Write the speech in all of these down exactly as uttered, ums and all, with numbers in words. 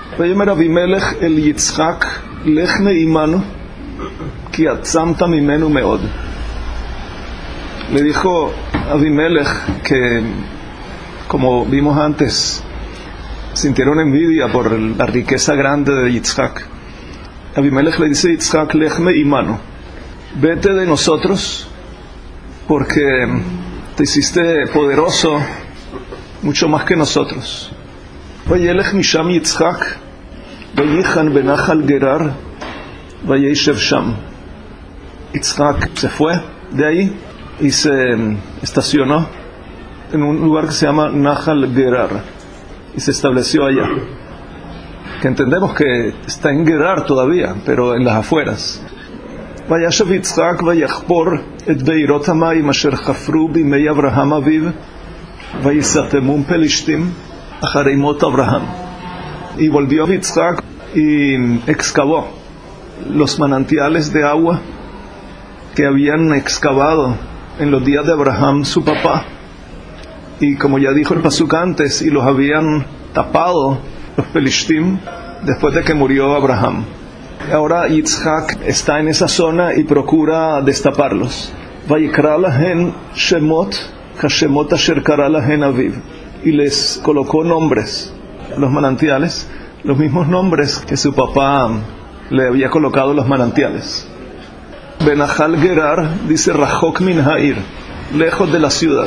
ויאמר אבימלך אל יצחק, לך עמנו, כי עצמת ממנו מאוד. Le dijo Abimelech que, como vimos antes, sintieron envidia por la riqueza grande de Yitzhak. Abimelech le dice a Yitzhak, lejme imano, vete de nosotros, porque te hiciste poderoso mucho más que nosotros. Vayelech misham Yitzhak, vayichan benachal gerar, vayeshev sham. Yitzhak se fue de ahí y se estacionó en un lugar que se llama Nahal Gerar y se estableció allá, que entendemos que está en Gerar todavía, pero en las afueras. Vayashav Yitzhak vayachpor et beirot hamayim asher chafru bimei Abraham aviv vayisatemum pelishtim acharei mot Abraham. Y volvió Yitzhak y excavó los manantiales de agua que habían excavado en los días de Abraham su papá, y como ya dijo el pasuk antes, y los habían tapado los pelishtim después de que murió Abraham. Ahora Yitzhak está en esa zona y procura destaparlos. Vayikra lahen shemot kashemot asher kara lahen aviv, y les colocó nombres, los manantiales, los mismos nombres que su papá le había colocado los manantiales. Benachal Gerar dice Rachok min ha'ir, lejos de la ciudad.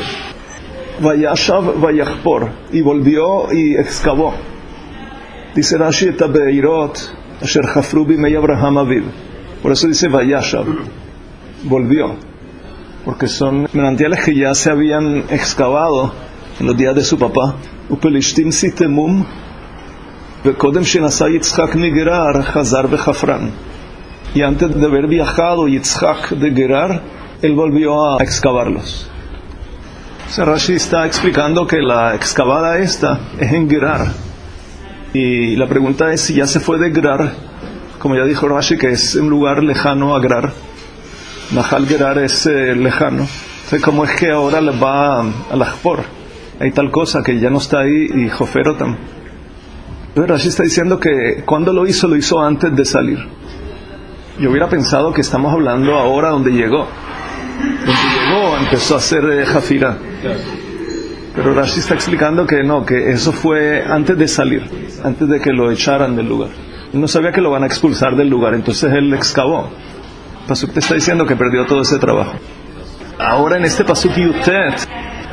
Vayashav vayachpor, y volvió y excavó. Dice Rashi et habeirot asher chafru bimei Abraham aviv. Por eso dice Vayashav, volvió, porque son manantiales que ya se habían excavado en los días de su papá. Upelishtim sitemum vekodem shenasa Yitzchak migerar chazar vechafran. Y antes de haber viajado Yitzhak de Gerar, él volvió a excavarlos. O sea, Rashi está explicando que la excavada esta es en Gerar. Y la pregunta es si ya se fue de Gerar, como ya dijo Rashi, que es un lugar lejano a Gerar. Nahal Gerar es eh, lejano. Entonces, ¿cómo es que ahora le va a Lachpor? Hay tal cosa que ya no está ahí, y Joferotam. Entonces Rashi está diciendo que cuando lo hizo, lo hizo antes de salir. Yo hubiera pensado que estamos hablando ahora donde llegó. Donde llegó empezó a hacer eh, Jafira. Pero Rashi está explicando que no, que eso fue antes de salir, antes de que lo echaran del lugar. No sabía que lo van a expulsar del lugar, entonces él excavó. Pasuk te está diciendo que perdió todo ese trabajo. Ahora en este Pasuk Yutet,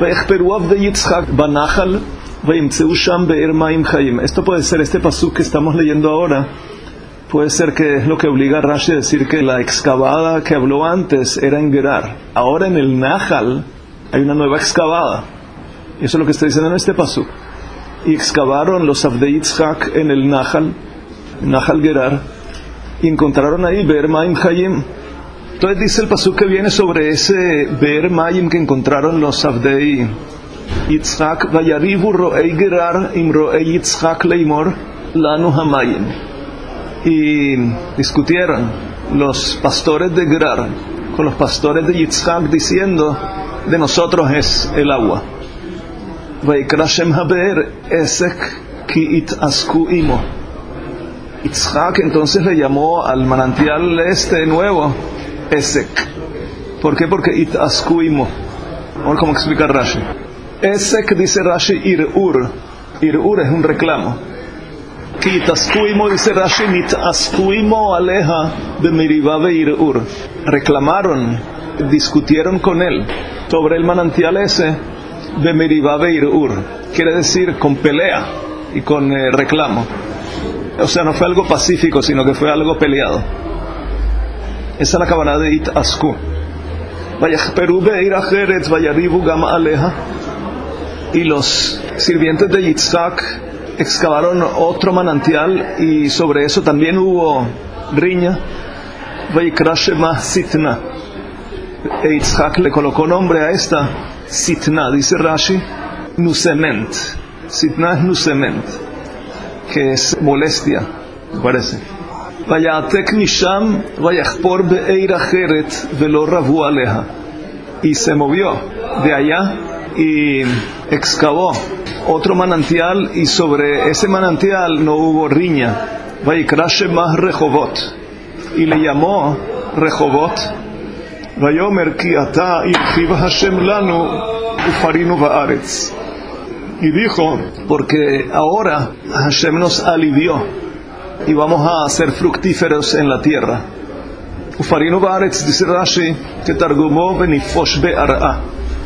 esto puede ser este Pasuk que estamos leyendo ahora. Puede ser que es lo que obliga a Rashi a decir que la excavada que habló antes era en Gerar. Ahora en el Nahal hay una nueva excavada. Y eso es lo que está diciendo en este pasuk. Y excavaron los Avdei Yitzhak en el Nahal, Nahal Gerar, y encontraron ahí Be'er Mayim Hayim. Entonces dice el pasuk que viene sobre ese Be'er Mayim que encontraron los Avdei Yitzhak, Vayarivu Ro'ei Gerar im Ro'ei Yitzhak leimor lanu hamayim. Y discutieron los pastores de Gerar con los pastores de Yitzhak diciendo, de nosotros es el agua. Vayikra shem habe'er esek ki itasku imo. Yitzhak entonces le llamó al manantial este nuevo Esek. ¿Por qué? Porque itasku imo. Vamos a cómo explicar Rashi. Esek, dice Rashi, irur. Irur es un reclamo. Kitaskuimo, dice Rashi, nitaskuimo aleja de meriva veirur. Reclamaron, discutieron con él sobre el manantial ese de meriva veirur. Quiere decir con pelea y con eh, reclamo. O sea, no fue algo pacífico, sino que fue algo peleado. Esa es la cabana de itasku. Vayachperu beir ajeretz vayarivu gama aleja. Y los sirvientes de Yitzhak excavaron otro manantial y sobre eso también hubo riña. Vayikra shema Sitna. E Yitzhak le colocó nombre a esta Sitna, dice Rashi, nusement. Sitna es nusement, que es molestia, me parece. Vayatek misham vayachpor be'eir acheret velo ravu aleja. Y se movió de allá y excavó otro manantial y sobre ese manantial no hubo riña. Vayikra Shemah Rehovot, y le llamó Rehovot. Vayomer ki ata irchiv Hashem lanu ufarinu ba'aretz. Y dijo, porque ahora Hashem nos alivió y vamos a ser fructíferos en la tierra. Ufarinu ba'aretz, dice Rashi, que targumó benifosh be'ar'a,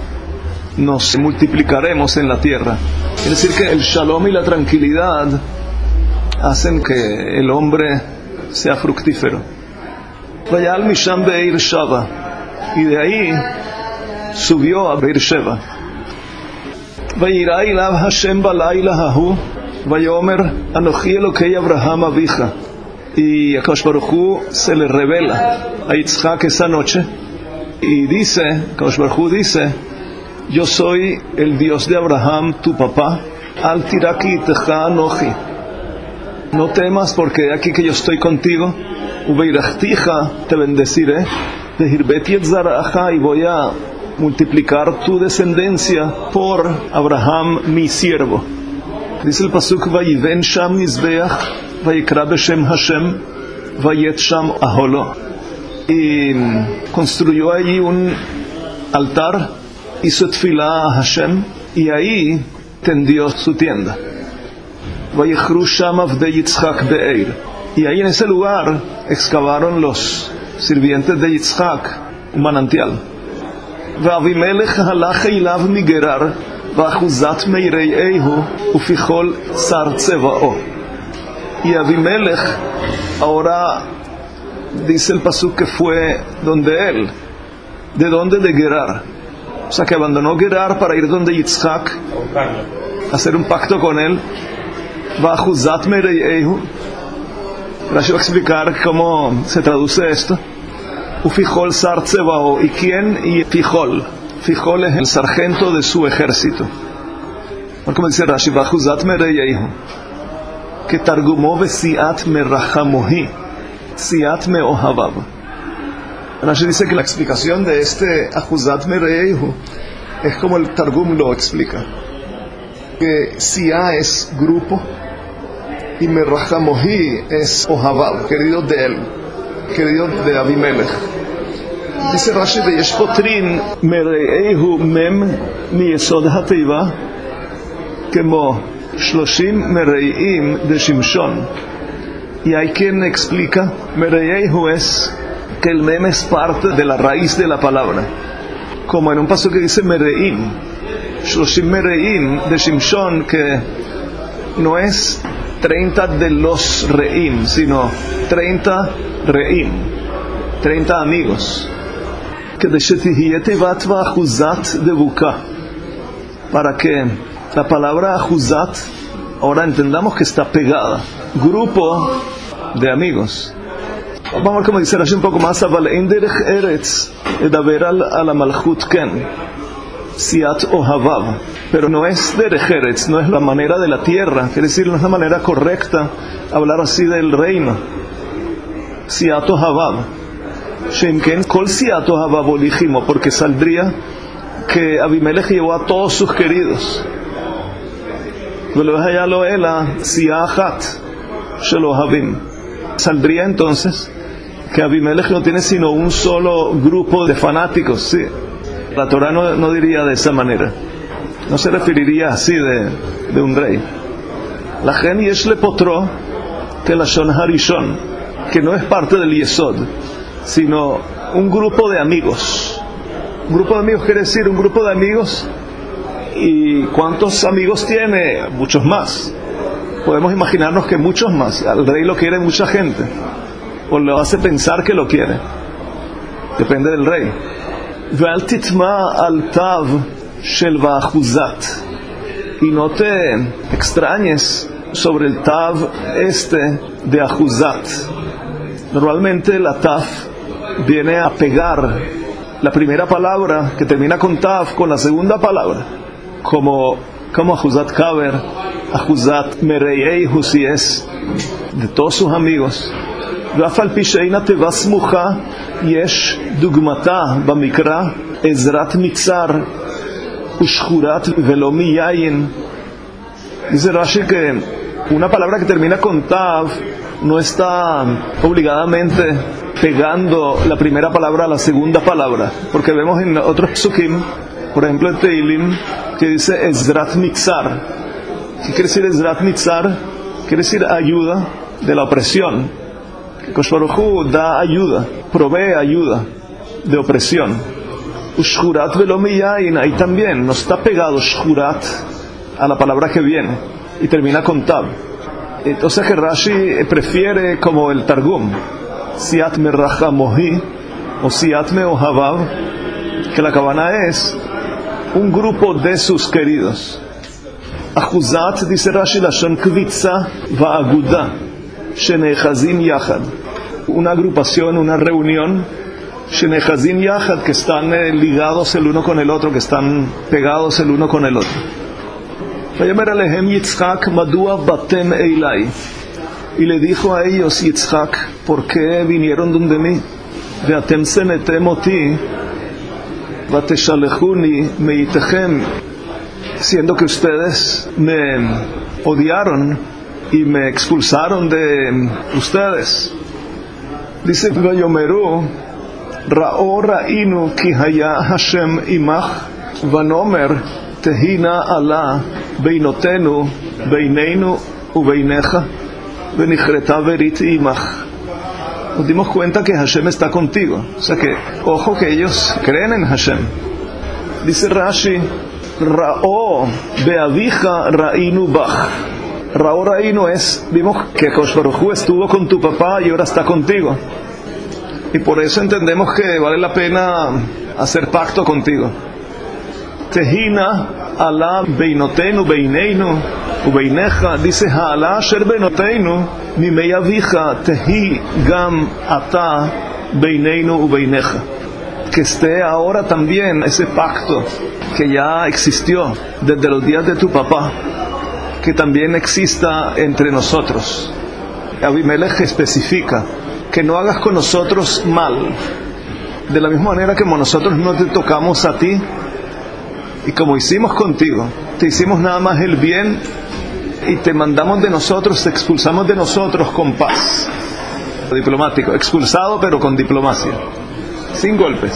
nos multiplicaremos en la tierra. Es decir, que el shalom y la tranquilidad hacen que el hombre sea fructífero. Vayal misham be'ir Shava, y de ahí subió a Beersheba. Vayirá ilav Hashem balayla hahu, vayomer anochi Elokei Abraham avija. Y Akadosh Baruj Hu se le revela a Yitzhak esa noche y dice, Akadosh Baruj Hu dice, yo soy el Dios de Abraham, tu papá. Al tiraki itecha anochi, no temas porque aquí que yo estoy contigo. Ubeirachtija, te bendeciré. Vehirbeti et zaracha, y voy a multiplicar tu descendencia por Abraham, mi siervo. Dice el pasuk, vayiven sham mizbeach, vayikra beshem Hashem, vayet sham aholo. Y construyó allí un altar, hizo tefilá a Hashem, y ahí tendió su tienda. Vayichru sham avdei Yitzhak be'eir, y ahí en ese lugar excavaron los sirvientes de Yitzhak un manantial. Vavimelech halach eilav migerar vachuzat meirei eihu ufichol sar tzevao. Y Avimelech ahora dice el pasuk que fue donde él. ¿De dónde? De Gerar. O sea que abandonó Gerar para ir donde Yitzhak, hacer un pacto con él. Vachuzat meirei eihu. Gracias a explicar cómo se traduce esto. Ufijol sar tzevao. ¿Y quién? Y Fijol. Fijol es el sargento de su ejército. Como dice Rashi, Vachuzat mereyeihu, que targumó besiat merachamohi, siat meohavav. Rashi dice que la explicación de este Achuzat mereyeihu es como el Targum lo explica, que Sia es grupo y Merachamohi es Ohavav, querido de él, querido de Abimelech. Dice Rashi de Yeshpotrin Mereihu Mem mi Yesod HaTeiva como Shloshim Mereim de Shimshon. Y hay quien explica Mereihu es que el Mem es parte de la raíz de la palabra, como en un paso que dice Mereim Shloshim Mereim de Shimshon, que no es treinta de los Reim, sino treinta Reim, treinta amigos. Que de Shetihiyete Vatva Achuzat de Buka, para que la palabra Achuzat ahora entendamos que está pegada, grupo de amigos. Vamos a ver cómo dice Rashi un poco más. Aval ein derech eretz edaber al la malchut ken siat ohavav, pero no es derech eretz, no es la manera de la tierra, quiere decir, no es la manera correcta hablar así del reino. Siat ohavav shemken kol siat ohavav olijimo, porque saldría que Abimelech llevó a todos sus queridos. Velo haya lo ela siachat shel ohavim. Saldría entonces que Abimelech no tiene sino un solo grupo de fanáticos, sí. La Torah no, no diría de esa manera, no se referiría así de, de un rey. La gen yesh le potro que la shon harishon, que no es parte del yesod, sino un grupo de amigos. Un grupo de amigos quiere decir un grupo de amigos. ¿Y cuántos amigos tiene? Muchos más. Podemos imaginarnos que muchos más. Al rey lo quiere mucha gente, o lo hace pensar que lo quiere, depende del rey. Ve'al titma al tav shel va'achuzat, y no te extrañes sobre el tav este de achuzat. Normalmente la tav viene a pegar la primera palabra que termina con tav con la segunda palabra, como como achuzat kaver, achuzat mereihu, si es de todos sus amigos. ואף פי שאינה תיבה סמוכה, יש דוגמתה במקרא עזרת מצר Ushhurat velo miyayin. Dice Rashi que una palabra que termina con tav no está obligadamente pegando la primera palabra a la segunda palabra, porque vemos en otros psukim, por ejemplo en Teilim, que dice Ezrat Mitzar. ¿Qué quiere decir Ezrat Mitzar? Quiere decir ayuda de la opresión. Kosh Baruj Hu da ayuda, provee ayuda de opresión. Ushhurat velo miyayin, ahí también no está pegado Shhurat a la palabra que viene y termina con tav. Entonces que Rashi prefiere como el Targum, Siat me rachamohi o Siat me ohavav, que la cabana es un grupo de sus queridos. Ahuzat, dice Rashi, lashon kvitza va'aguda shenechazim yachad, una agrupación, una reunión, shenechazim yachad, que están eh, ligados el uno con el otro, que están pegados el uno con el otro. Vayomer alehem Yitzchak madua batem eilai, y le dijo a ellos Yitzchak, ¿por qué vinieron donde mí? Veatem senetem oti vateshalechuni meitechem, siendo que ustedes me odiaron y me expulsaron de ustedes. Dice Vayomeru ra'o ra'inu ki haya Hashem imach vanomer tehina ala beinotenu beineinu ubeineja venichreta verit imach. Nos dimos cuenta que Hashem está contigo. O sea que, ojo, que ellos creen en Hashem. Dice Rashi, Ra'o beavija ra'inu bach. Ra'o ra'inu es, vimos que Kosh Baruj Hu estuvo con tu papá y ahora está contigo. Y por eso entendemos que vale la pena hacer pacto contigo. Tehina ala beinotenu beineinu ubeineja, dice ha'ala asher beinotenu mimei avija tehi gam ata beineinu ubeineja, que esté ahora también ese pacto que ya existió desde los días de tu papá, que también exista entre nosotros. Abimelech especifica que no hagas con nosotros mal, de la misma manera que nosotros no te tocamos a ti, y como hicimos contigo, te hicimos nada más el bien y te mandamos de nosotros, te expulsamos de nosotros con paz. Diplomático, expulsado pero con diplomacia, sin golpes.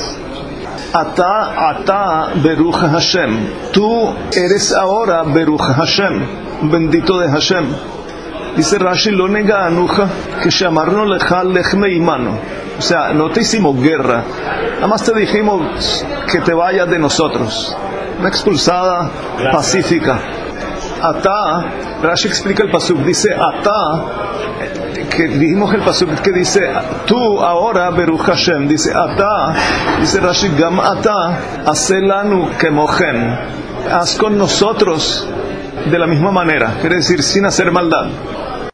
Ata, ata, Beruch Hashem. Tú eres ahora Beruch Hashem, bendito de Hashem. Dice Rashi, lo nega anuja, que llamarnos leja lechme imano. O sea, no te hicimos guerra, nada más te dijimos que te vayas de nosotros. Una expulsada pacífica. Ata, Rashi explica el pasuk, dice Ata, que dijimos el pasuk que dice tú ahora Beruch Hashem, dice Ata, dice Rashi Gam Ata Aselanu Kemochen, haz con nosotros de la misma manera, quiere decir sin hacer maldad.